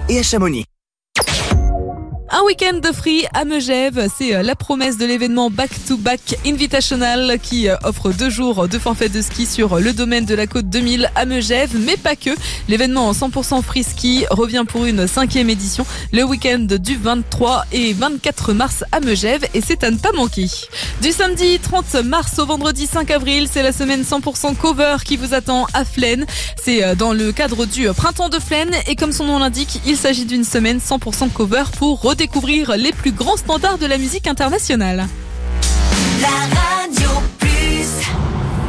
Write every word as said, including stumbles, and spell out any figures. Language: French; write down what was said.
et à Chamonix. Un week-end de free à Megève, c'est la promesse de l'événement Back to Back Invitational qui offre deux jours de forfait de ski sur le domaine de la Côte deux mille à Megève, mais pas que. L'événement cent pour cent free ski revient pour une cinquième édition le week-end du vingt-trois et vingt-quatre mars à Megève et c'est à ne pas manquer. Du samedi trente mars au vendredi cinq avril, c'est la semaine cent pour cent cover qui vous attend à Flaine. C'est dans le cadre du printemps de Flaine et comme son nom l'indique, il s'agit d'une semaine cent pour cent cover pour redécouvrir les plus grands standards de la musique internationale. La